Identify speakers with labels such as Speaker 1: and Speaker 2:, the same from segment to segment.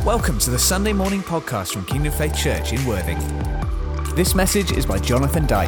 Speaker 1: Welcome to the Sunday morning podcast from Kingdom Faith Church in Worthing. This message is by Jonathan Dyke.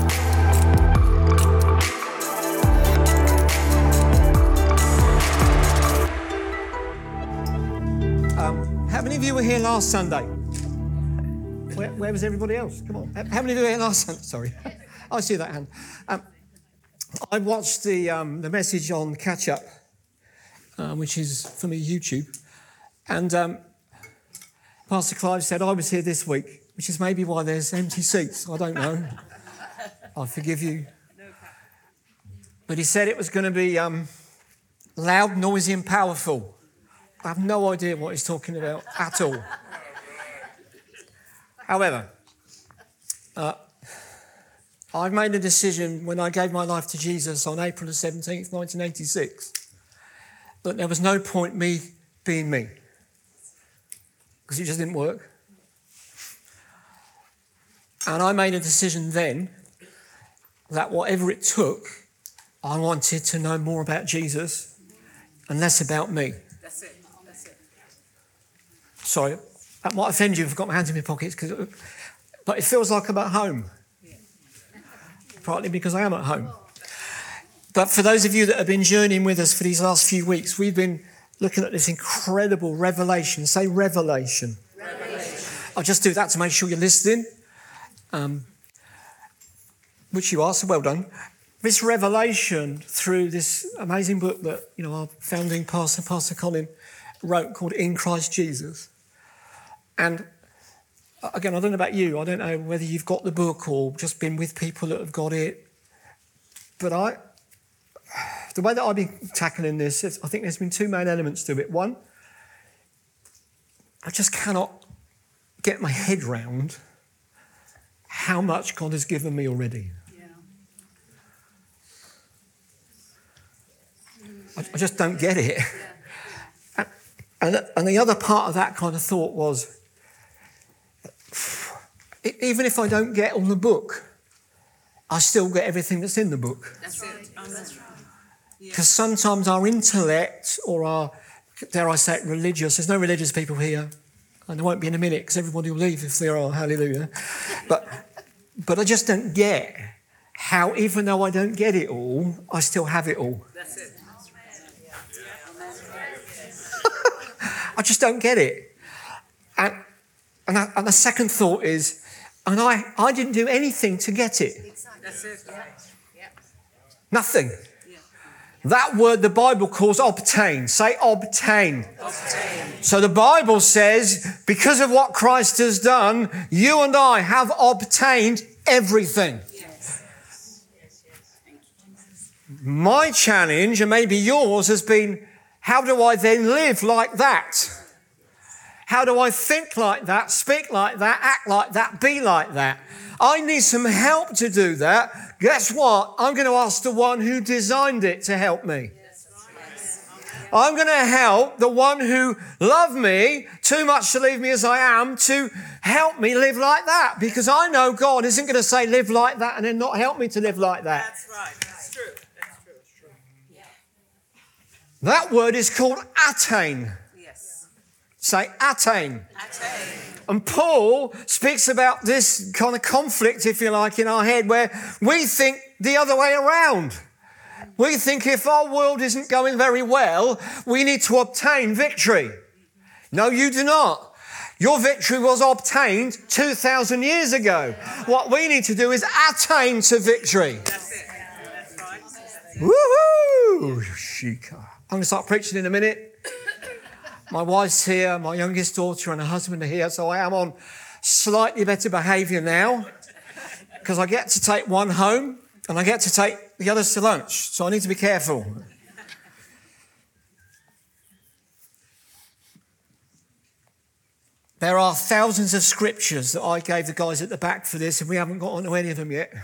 Speaker 2: How many of you were here last Sunday? Where was everybody else? Come on. How many of you were here last Sunday? Sorry. I see that hand. I watched the message on Catch Up, which is for me YouTube. And Pastor Clive said, I was here this week, which is maybe why there's empty seats. I don't know. I forgive you. But he said it was going to be loud, noisy and powerful. I have no idea what he's talking about at all. However, I've made a decision when I gave my life to Jesus on April the 17th, 1986, that there was no point me being me, because it just didn't work. And I made a decision then that whatever it took, I wanted to know more about Jesus and less about me.
Speaker 3: That's it. That's it.
Speaker 2: Sorry, that might offend you if I've got my hands in my pockets, but it feels like I'm at home. Partly because I am at home. But for those of you that have been journeying with us for these last few weeks, we've been looking at this incredible revelation. Say revelation. Revelation. I'll just do that to make sure you're listening, which you are, so well done. This revelation through this amazing book that our founding pastor, Pastor Colin, wrote called In Christ Jesus. And again, I don't know about you. I don't know whether you've got the book or just been with people that have got it. But the way that I've been tackling this, I think there's been two main elements to it. One, I just cannot get my head round how much God has given me already. Yeah. I just don't get it. Yeah. And the other part of that kind of thought was, even if I don't get on the book, I still get everything that's in the book.
Speaker 3: That's it. That's right.
Speaker 2: Because sometimes our intellect or our, dare I say it, religious, there's no religious people here, and there won't be in a minute because everybody will leave if there are, hallelujah. But I just don't get how, even though I don't get it all, I still have it all.
Speaker 3: That's it.
Speaker 2: I just don't get it. And the second thought is, and I didn't do anything to get it.
Speaker 3: That's it.
Speaker 2: Nothing. That word the Bible calls obtain. Say obtain.
Speaker 3: Obtain.
Speaker 2: So the Bible says, because of what Christ has done, you and I have obtained everything.
Speaker 3: Yes.
Speaker 2: My challenge, and maybe yours, has been, how do I then live like that? How do I think like that, speak like that, act like that, be like that? I need some help to do that. Guess what? I'm going to ask the one who designed it to help me. I'm going to help the one who loved me too much to leave me as I am to help me live like that. Because I know God isn't going to say live like that and then not help me to live like that.
Speaker 3: That's right. That's true. That's true.
Speaker 2: That word is called attain. Say attain.
Speaker 3: Attain.
Speaker 2: And Paul speaks about this kind of conflict, if you like, in our head where we think the other way around. We think if our world isn't going very well, we need to obtain victory. No, you do not. Your victory was obtained 2,000 years ago. What we need to do is attain to victory.
Speaker 3: That's it. That's right.
Speaker 2: Woohoo! I'm going to start preaching in a minute. My wife's here, my youngest daughter and her husband are here, so I am on slightly better behaviour now because I get to take one home and I get to take the others to lunch, so I need to be careful. There are thousands of scriptures that I gave the guys at the back for this and we haven't got onto any of them yet.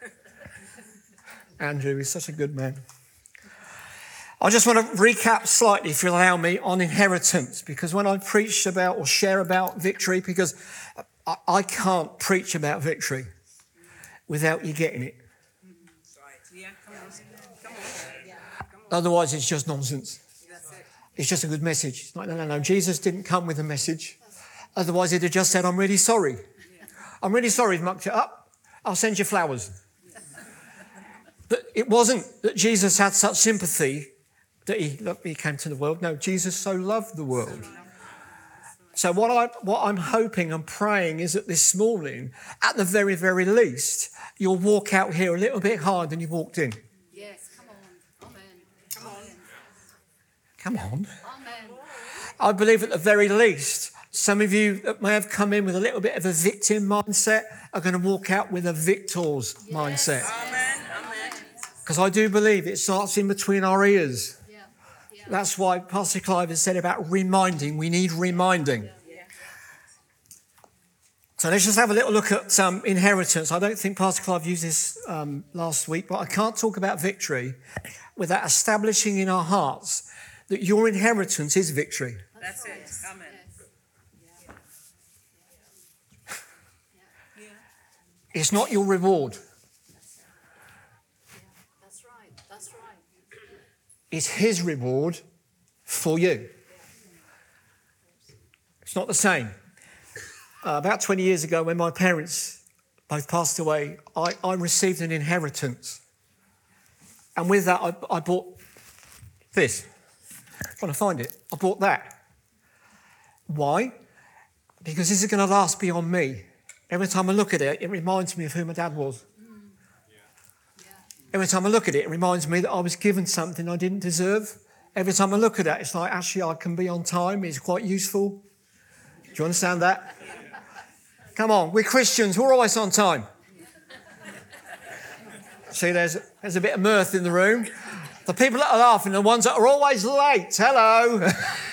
Speaker 2: Andrew is such a good man. I just want to recap slightly, if you allow me, on inheritance, because when I preach about or share about victory, because I can't preach about victory without you getting it.
Speaker 3: Yeah, come on.
Speaker 2: Otherwise, it's just nonsense. It's just a good message. It's like, no. Jesus didn't come with a message. Otherwise, he'd have just said, I'm really sorry. I'm really sorry, mucked it up. I'll send you flowers. But it wasn't that Jesus had such sympathy that he came to the world. No, Jesus so loved the world. So what I'm hoping and praying is that this morning, at the very, very least, you'll walk out here a little bit harder than you walked in.
Speaker 4: Yes, come on. Amen.
Speaker 2: Come on.
Speaker 4: Amen.
Speaker 2: I believe at the very least, some of you that may have come in with a little bit of a victim mindset are going to walk out with a victor's mindset.
Speaker 3: Amen. Amen.
Speaker 2: Because I do believe it starts in between our ears.
Speaker 4: Yeah.
Speaker 2: That's why Pastor Clive has said about reminding. We need reminding. So let's just have a little look at some inheritance. I don't think Pastor Clive used this last week, but I can't talk about victory without establishing in our hearts that your inheritance is victory.
Speaker 3: That's it. Amen.
Speaker 2: It's not your reward.
Speaker 4: That's right.
Speaker 2: It's his reward for you. It's not the same. About 20 years ago, when my parents both passed away, I received an inheritance. And with that, I bought this. I'm trying to find it. I bought that. Why? Because this is going to last beyond me. Every time I look at it, it reminds me of who my dad was. Every time I look at it, it reminds me that I was given something I didn't deserve. Every time I look at it, it's like, actually, I can be on time. It's quite useful. Do you understand that? Come on, we're Christians. We're always on time. See, there's a bit of mirth in the room. The people that are laughing are the ones that are always late. Hello.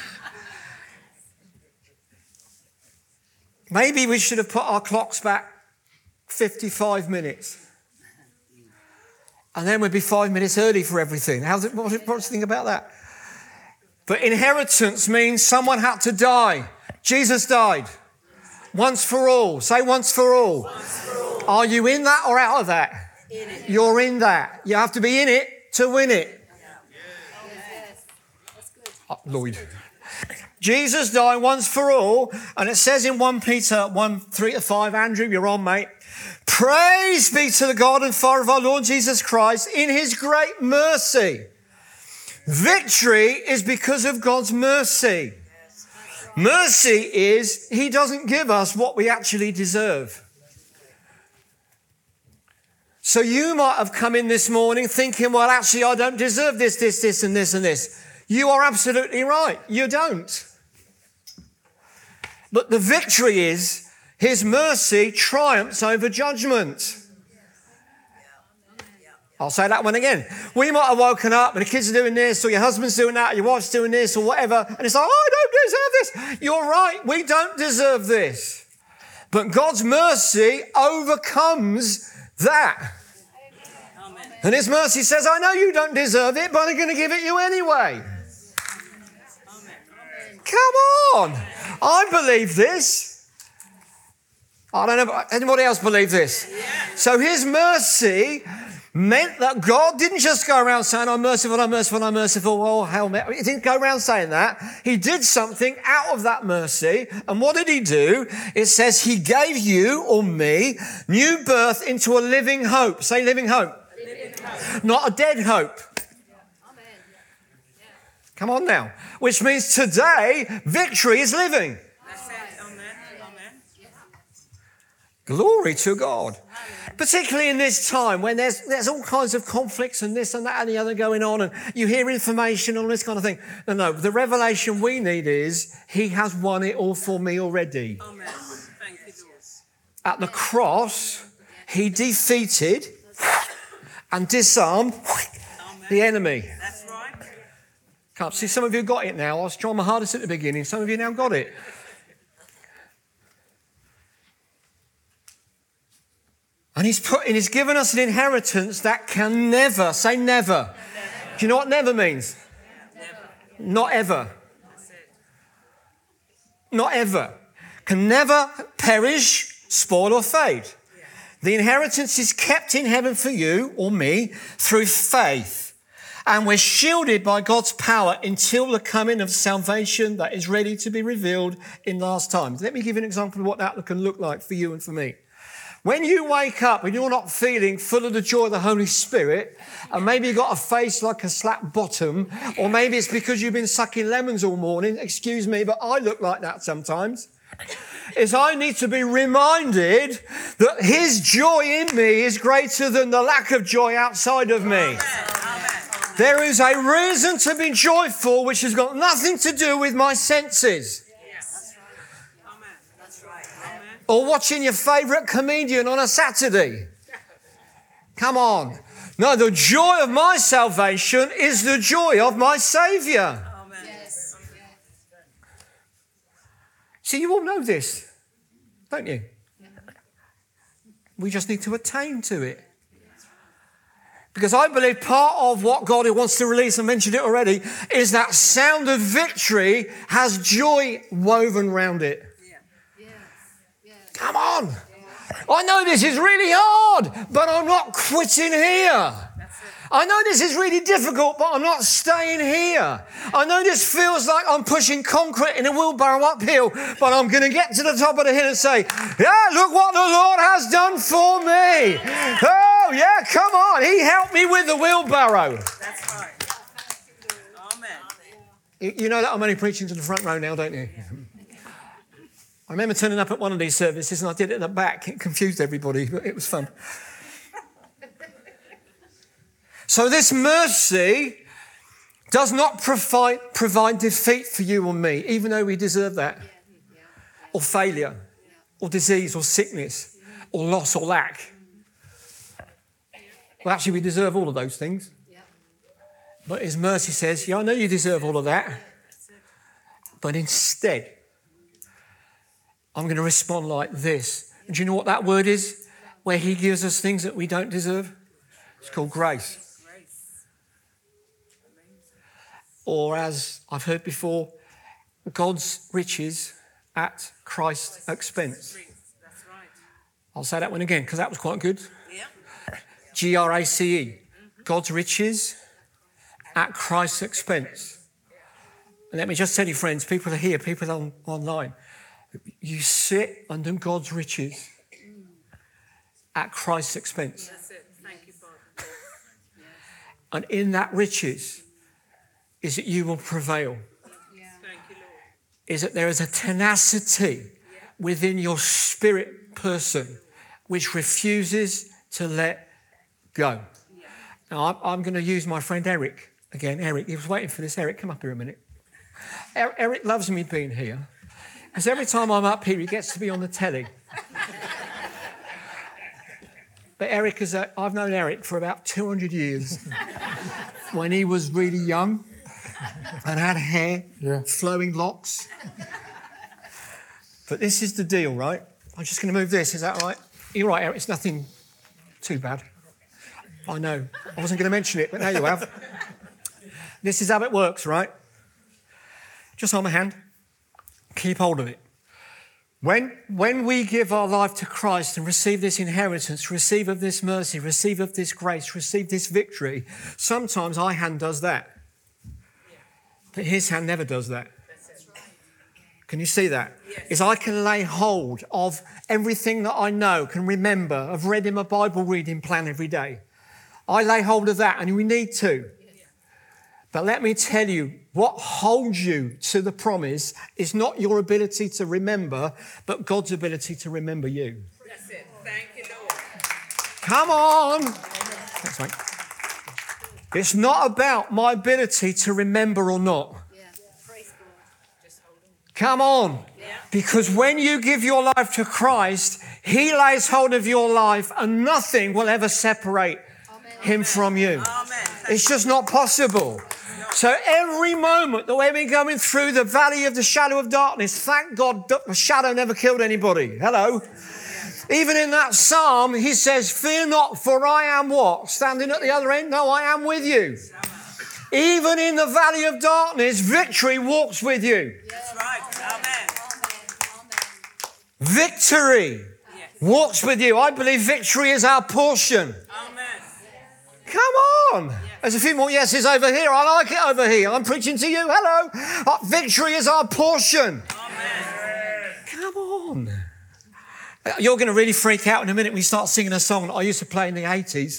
Speaker 2: Maybe we should have put our clocks back 55 minutes. And then we'd be 5 minutes early for everything. What's the thing about that? But inheritance means someone had to die. Jesus died. Once for all. Say once for all. Are you in that or out of that? You're in that. You have to be in it to win it.
Speaker 4: Yes. That's good.
Speaker 2: Lloyd. Jesus died once for all, and it says in 1 Peter 1:3-5, Andrew, you're on, mate. Praise be to the God and Father of our Lord Jesus Christ in his great mercy. Victory is because of God's mercy. Mercy is he doesn't give us what we actually deserve. So you might have come in this morning thinking, well, actually, I don't deserve this, and this, and this. You are absolutely right. You don't. But the victory is his mercy triumphs over judgment. I'll say that one again. We might have woken up and the kids are doing this, or your husband's doing that, or your wife's doing this, or whatever, and it's like, oh, I don't deserve this. You're right, we don't deserve this. But God's mercy overcomes that.
Speaker 3: Amen.
Speaker 2: And his mercy says, I know you don't deserve it, but I'm going to give it you anyway. Come on. I believe this. I don't know, anybody else believe this? So his mercy meant that God didn't just go around saying, I'm merciful, I'm merciful, I'm merciful. Oh, hell, he didn't go around saying that. He did something out of that mercy. And what did he do? It says he gave you or me new birth into a living hope. Say living hope.
Speaker 3: Living hope.
Speaker 2: Not a dead hope. Come on now. Which means today, victory is living.
Speaker 3: That's it. Amen. Amen.
Speaker 2: Glory to God. Particularly in this time when there's all kinds of conflicts and this and that and the other going on, and you hear information and all this kind of thing. No. The revelation we need is he has won it all for me already.
Speaker 3: Amen. Thank you, Lord.
Speaker 2: At the cross, he defeated and disarmed the enemy.
Speaker 3: That's right.
Speaker 2: Can't see, some of you got it now. I was trying my hardest at the beginning. Some of you now got it. And he's given us an inheritance that can never, say never. Do you know what never means? Not ever. Not ever. Can never perish, spoil or fade. The inheritance is kept in heaven for you or me through faith. And we're shielded by God's power until the coming of salvation that is ready to be revealed in last times. Let me give you an example of what that can look like for you and for me. When you wake up and you're not feeling full of the joy of the Holy Spirit, and maybe you've got a face like a slap bottom, or maybe it's because you've been sucking lemons all morning, excuse me, but I look like that sometimes, is I need to be reminded that His joy in me is greater than the lack of joy outside of me. There is a reason to be joyful which has got nothing to do with my senses. Or watching your favourite comedian on a Saturday. Come on. No, the joy of my salvation is the joy of my Saviour.
Speaker 4: Yes.
Speaker 2: See, you all know this, don't you? We just need to attain to it. Because I believe part of what God wants to release, I mentioned it already, is that sound of victory has joy woven around it. Come on. I know this is really hard, but I'm not quitting here. I know this is really difficult, but I'm not staying here. I know this feels like I'm pushing concrete in a wheelbarrow uphill, but I'm going to get to the top of the hill and say, yeah, look what the Lord has done for me. Oh, yeah, come on. He helped me with the wheelbarrow.
Speaker 3: That's right. Amen.
Speaker 2: You know that I'm only preaching to the front row now, don't you? I remember turning up at one of these services and I did it at the back. It confused everybody, but it was fun. So this mercy does not provide defeat for you or me, even though we deserve that. Or failure, or disease, or sickness, or loss, or lack. Well, actually, we deserve all of those things. But His mercy says, yeah, I know you deserve all of that. But instead, I'm going to respond like this. And do you know what that word is? Where He gives us things that we don't deserve? It's called grace. Or as I've heard before, God's riches at Christ's expense.
Speaker 3: That's right.
Speaker 2: I'll say that one again because that was quite good.
Speaker 3: Yeah.
Speaker 2: Grace. God's riches at Christ's expense. And let me just tell you, friends, people are here, people online. You sit under God's riches at Christ's expense.
Speaker 3: That's it. Thank you, Father.
Speaker 2: And in that riches is that you will prevail.
Speaker 3: Thank you, Lord.
Speaker 2: Is that there is a tenacity within your spirit person which refuses to let go. Now, I'm going to use my friend Eric again. Eric, he was waiting for this. Eric, come up here a minute. Eric loves me being here. Because every time I'm up here, he gets to be on the telly. But Eric I've known Eric for about 200 years. When he was really young and had hair, flowing locks. But this is the deal, right? I'm just going to move this. Is that right? You're right, Eric. It's nothing too bad. I know. I wasn't going to mention it, but now you have. This is how it works, right? Just hold my hand. Keep hold of it. When we give our life to Christ and receive this inheritance, receive of this mercy, receive of this grace, receive this victory, sometimes our hand does that. But His hand never does that. Can you see that?
Speaker 3: Yes.
Speaker 2: Is I can lay hold of everything that I know, can remember, I've read in my Bible reading plan every day. I lay hold of that, and we need to. But let me tell you, what holds you to the promise is not your ability to remember, but God's ability to remember you.
Speaker 3: That's it. Thank you, Lord.
Speaker 2: Come on. That's right. It's not about my ability to remember or not.
Speaker 4: Praise God. Just hold on.
Speaker 2: Come on. Because when you give your life to Christ, He lays hold of your life and nothing will ever separate Him from you.
Speaker 3: Amen.
Speaker 2: It's just not possible. So every moment that we've been going through the valley of the shadow of darkness, thank God the shadow never killed anybody. Hello. Even in that psalm, he says, fear not, for I am what? Standing at the other end? No, I am with you. Even in the valley of darkness, victory walks with you.
Speaker 3: That's right. Amen.
Speaker 2: Victory walks with you. I believe victory is our portion.
Speaker 3: Amen.
Speaker 2: Come on.
Speaker 3: Yes.
Speaker 2: There's a few more yeses over here. I like it over here. I'm preaching to you. Hello. Victory is our portion.
Speaker 3: Amen.
Speaker 2: Come on. You're going to really freak out in a minute when you start singing a song that I used to play in the 80s.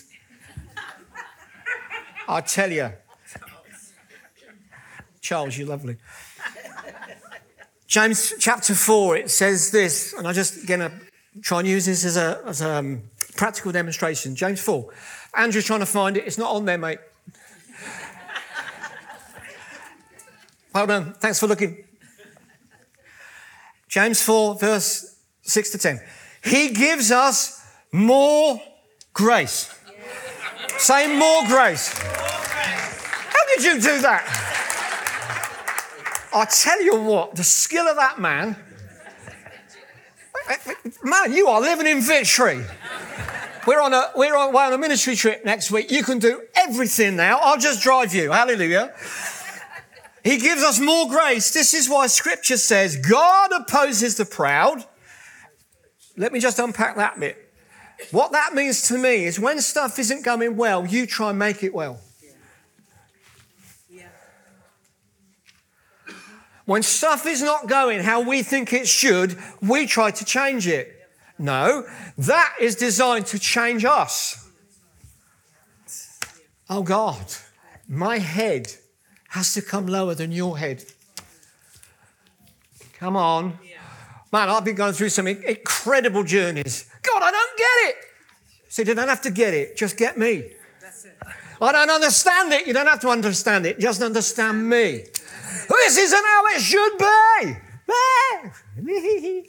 Speaker 2: I tell you. Charles, you're lovely. James chapter 4, it says this, and I'm just going to try and use this as a practical demonstration. James 4. Andrew's trying to find it. It's not on there, mate. Well done. Thanks for looking. James 4, verse 6 to 10. He gives us more grace. Say more grace. How did you do that? I tell you what, the skill of that man. Man, you are living in victory. We're on a ministry trip next week. You can do everything now. I'll just drive you. Hallelujah. He gives us more grace. This is why Scripture says God opposes the proud. Let me just unpack that bit. What that means to me is when stuff isn't going well, you try and make it well. When stuff is not going how we think it should, we try to change it. No, that is designed to change us. Oh God, my head has to come lower than your head. Come on. Man, I've been going through some incredible journeys. God, I don't get it. So you don't have to get it, just get me.
Speaker 3: That's it.
Speaker 2: I don't understand it. You don't have to understand it, just understand me. This isn't how it should be.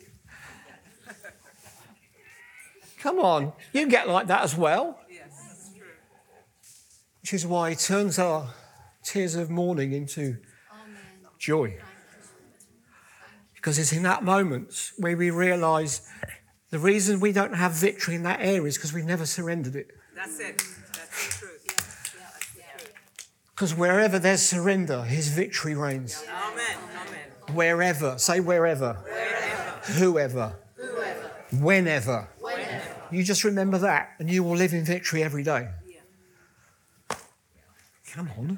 Speaker 2: Come on, you get like that as well.
Speaker 3: Yes, that's true.
Speaker 2: Which is why he turns our tears of mourning into joy. Because it's in that moment where we realise the reason we don't have victory in that area is because we've never surrendered it.
Speaker 3: That's it. That's the truth.
Speaker 2: Because wherever there's surrender, his victory reigns.
Speaker 3: Amen. Amen.
Speaker 2: Wherever. Say wherever.
Speaker 3: Wherever.
Speaker 2: Whoever. Whenever. You just remember that and you will live in victory every day.
Speaker 3: Yeah.
Speaker 2: Come on.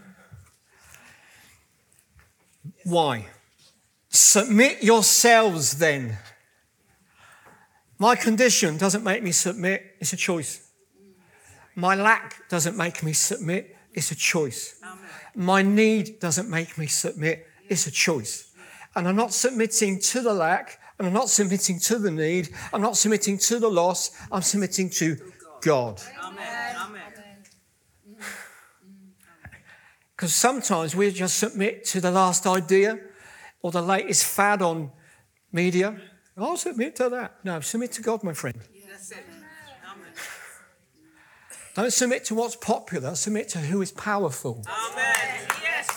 Speaker 2: Why? Submit yourselves then. My condition doesn't make me submit, it's a choice. My lack doesn't make me submit, it's a choice.
Speaker 3: Amen.
Speaker 2: My need doesn't make me submit, it's a choice. And I'm not submitting to the lack, and I'm not submitting to the need, I'm not submitting to the loss, I'm submitting to God.
Speaker 3: Amen. Amen.
Speaker 2: Because sometimes we just submit to the last idea or the latest fad on media. I'll submit to that. No, submit to God, my friend.
Speaker 3: That's it. Amen.
Speaker 2: Don't submit to what's popular, submit to who is powerful.
Speaker 3: Amen. Yes.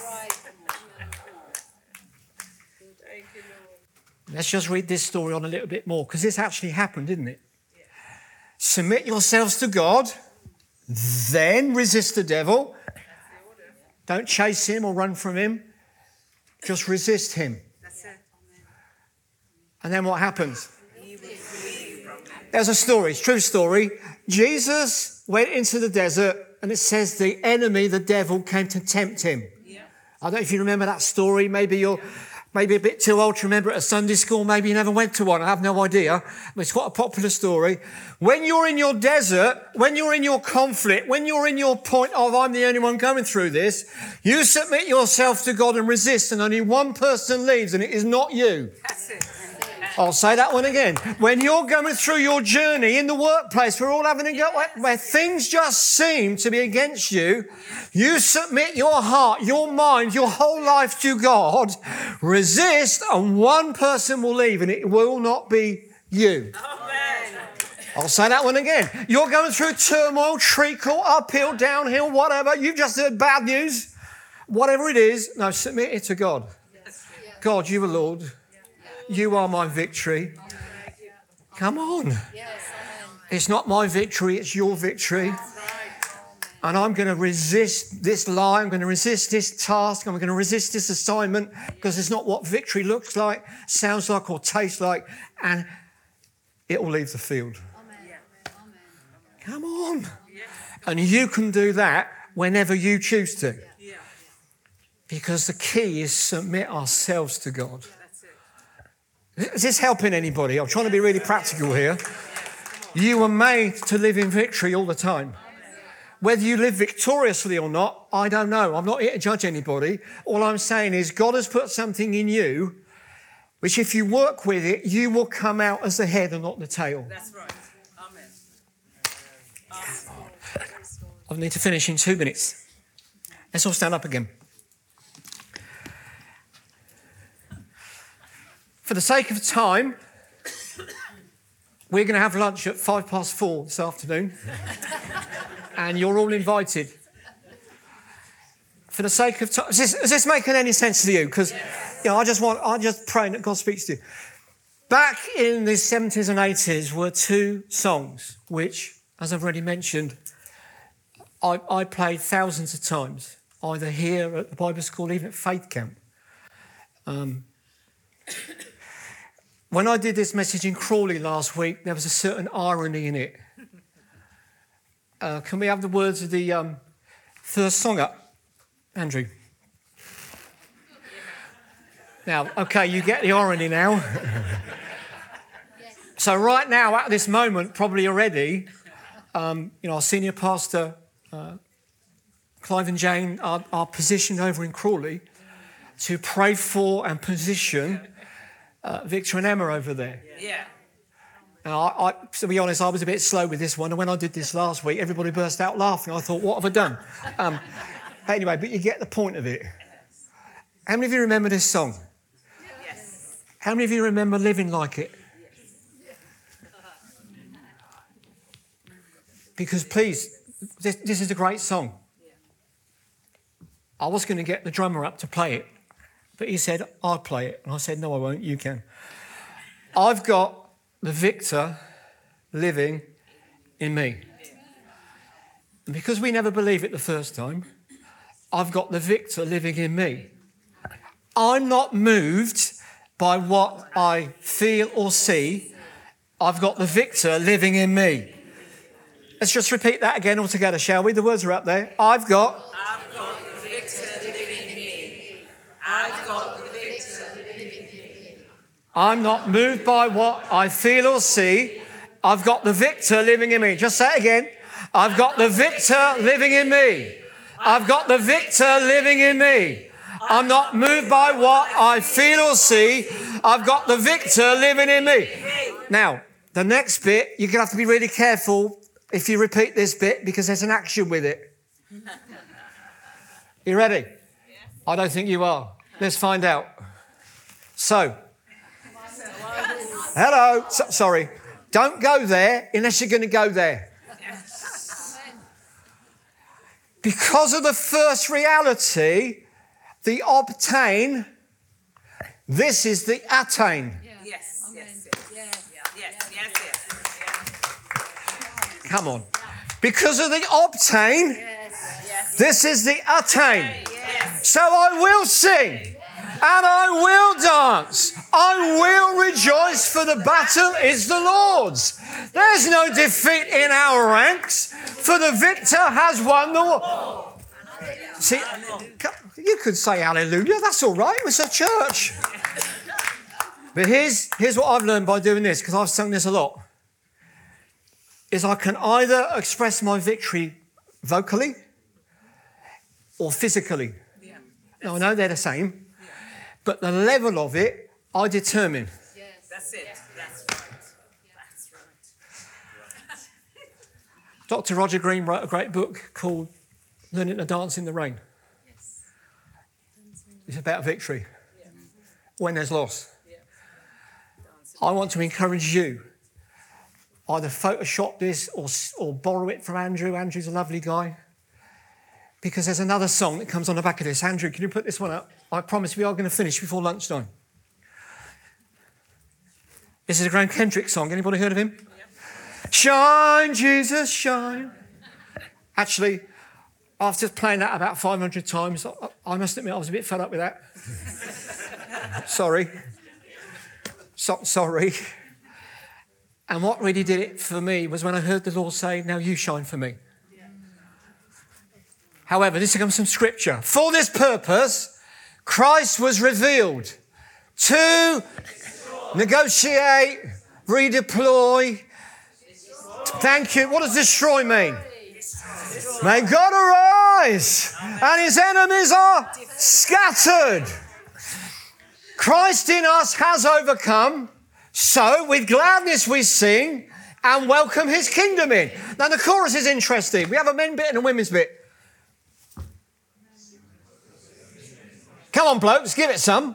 Speaker 3: Thank you, Lord.
Speaker 2: Let's just read this story on a little bit more, because this actually happened, didn't it? Yeah. Submit yourselves to God, then resist the devil. Don't chase him or run from him. Just resist him.
Speaker 3: That's it.
Speaker 2: And then what happens?
Speaker 3: He will flee from you.
Speaker 2: There's a story, it's a true story. Jesus went into the desert, and it says the enemy, the devil, came to tempt him.
Speaker 3: Yeah.
Speaker 2: I don't know if you remember that story. Maybe you're maybe a bit too old to remember it at Sunday school. Maybe you never went to one. I have no idea. But it's quite a popular story. When you're in your desert, when you're in your conflict, when you're in your point of I'm the only one going through this, you submit yourself to God and resist, and only one person leaves, and it is not you.
Speaker 3: That's it.
Speaker 2: I'll say that one again. When you're going through your journey in the workplace, we're all having a go where things just seem to be against you. You submit your heart, your mind, your whole life to God. Resist, and one person will leave, and it will not be you.
Speaker 3: Amen.
Speaker 2: I'll say that one again. You're going through turmoil, treacle, uphill, downhill, whatever. You've just heard bad news. Whatever it is, no, submit it to God. God, you are Lord. You are my victory. Come on. It's not my victory, it's your victory. And I'm going to resist this lie. I'm going to resist this task. I'm going to resist this assignment, because it's not what victory looks like, sounds like, or tastes like. And it will leave the field. Come on. And you can do that whenever you choose to.
Speaker 3: Yeah.
Speaker 2: Because the key is submit ourselves to God.
Speaker 3: That's it.
Speaker 2: Is this helping anybody? I'm trying to be really practical here. You were made to live in victory all the time. Whether you live victoriously or not, I don't know. I'm not here to judge anybody. All I'm saying is God has put something in you, which if you work with it, you will come out as the head and not the tail.
Speaker 3: That's right. Amen.
Speaker 2: I need to finish in 2 minutes. Let's all stand up again. For the sake of time, we're going to have lunch at 4:05 this afternoon. And you're all invited. For the sake of time, is this making any sense to you? Because I'm just praying that God speaks to you. Back in the 70s and 80s were 2 songs, which, as I've already mentioned, I played thousands of times, either here at the Bible school, even at Faith Camp. When I did this message in Crawley last week, there was a certain irony in it. Can we have the words of the first song up, Andrew? Now, okay, you get the irony now. So right now, at this moment, probably already, our senior pastor, Clive and Jane, are positioned over in Crawley to pray for and position Victor and Emma over there.
Speaker 3: Yeah.
Speaker 2: Now, to be honest, I was a bit slow with this one, and when I did this last week, everybody burst out laughing. I thought, what have I done? Anyway, but you get the point of it. How many of you remember this song?
Speaker 3: Yes.
Speaker 2: How many of you remember living like it? Because please, this is a great song. I was going to get the drummer up to play it, but he said, I'll play it. And I said, no, I won't, you can. I've got the victor living in me. And because we never believe it the first time, I've got the victor living in me. I'm not moved by what I feel or see. I've got the victor living in me. Let's just repeat that again all together, shall we? The words are up there. I've got
Speaker 3: the victor living in me. I've got the victor living in me.
Speaker 2: I'm not moved by what I feel or see. I've got the victor living in me. Just say it again. I've got the victor living in me. I've got the victor living in me. I'm not moved by what I feel or see. I've got the victor living in me. Now, the next bit, you're going to have to be really careful if you repeat this bit because there's an action with it. You ready? I don't think you are. Let's find out. So, hello. Sorry. Don't go there unless you're going to go there. Because of the first reality, the obtain, this is the attain.
Speaker 3: Yes. Yes.
Speaker 2: Come on. Because of the obtain, this is the attain. So I will sing and I will dance. I will rejoice, for the battle is the Lord's. There's no defeat in our ranks, for the victor has won the war. See, you could say hallelujah, that's all right, it's a church. But here's what I've learned by doing this, because I've sung this a lot, is I can either express my victory vocally or physically. Now, I know they're the same, but the level of it, I determine.
Speaker 3: That's it. That's right. That's right.
Speaker 2: Dr. Roger Green wrote a great book called Learning to Dance in the Rain. It's about victory when there's loss. I want to encourage you, either Photoshop this or borrow it from Andrew. Andrew's a lovely guy. Because there's another song that comes on the back of this. Andrew, can you put this one up? I promise we are going to finish before lunchtime. This is a Graham Kendrick song. Anybody heard of him? Yep. Shine, Jesus, shine. Actually, after playing that about 500 times, I must admit I was a bit fed up with that. Sorry. Sorry. And what really did it for me was when I heard the Lord say, now you shine for me. However, this comes from Scripture. For this purpose, Christ was revealed to negotiate, redeploy. Thank you. What does destroy mean? May God arise and his enemies are scattered. Christ in us has overcome. So with gladness we sing and welcome his kingdom in. Now the chorus is interesting. We have a men bit and a women's bit. Come on, blokes, give it some.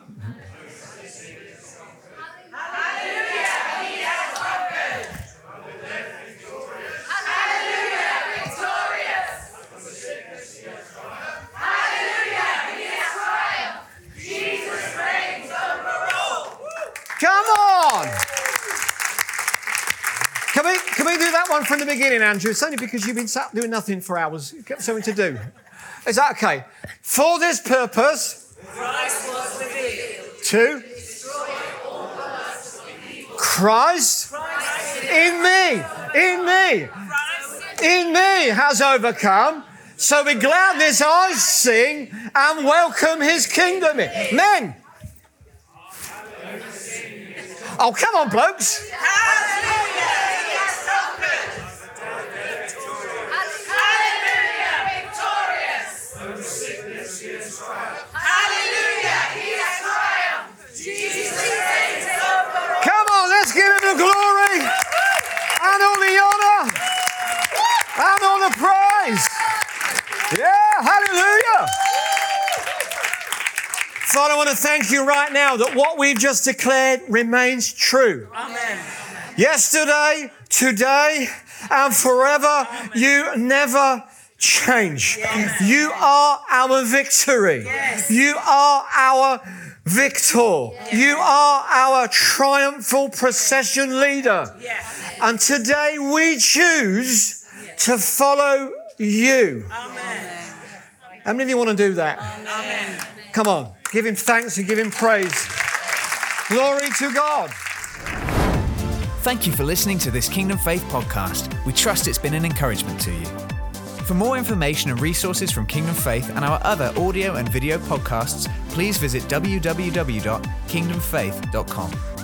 Speaker 2: Come on! Can we do that one from the beginning, Andrew? It's only because you've been sat doing nothing for hours. You've got something to do. Is that okay? For this purpose,
Speaker 3: Christ was revealed.
Speaker 2: To Christ in me has overcome. So with gladness I sing and welcome his kingdom in. Men. Oh, come on, blokes.
Speaker 3: Hallelujah, he has conquered. Hallelujah, victorious. Hallelujah, he has triumphed. Jesus reigns over all.
Speaker 2: Come on, let's give him the glory and all the honor and all the praise. Yeah, hallelujah. Father, I want to thank you right now that what we've just declared remains true.
Speaker 3: Amen.
Speaker 2: Yesterday, today, and forever, you never change.
Speaker 3: Yes.
Speaker 2: You are our victory.
Speaker 3: Yes.
Speaker 2: You are our victor.
Speaker 3: Yes.
Speaker 2: You are our triumphal procession leader.
Speaker 3: Yes.
Speaker 2: And today we choose to follow you.
Speaker 3: Amen.
Speaker 2: How many of you want to do that?
Speaker 3: Amen.
Speaker 2: Come on, give him thanks and give him praise. Glory to God.
Speaker 1: Thank you for listening to this Kingdom Faith podcast. We trust it's been an encouragement to you. For more information and resources from Kingdom Faith and our other audio and video podcasts, please visit www.kingdomfaith.com.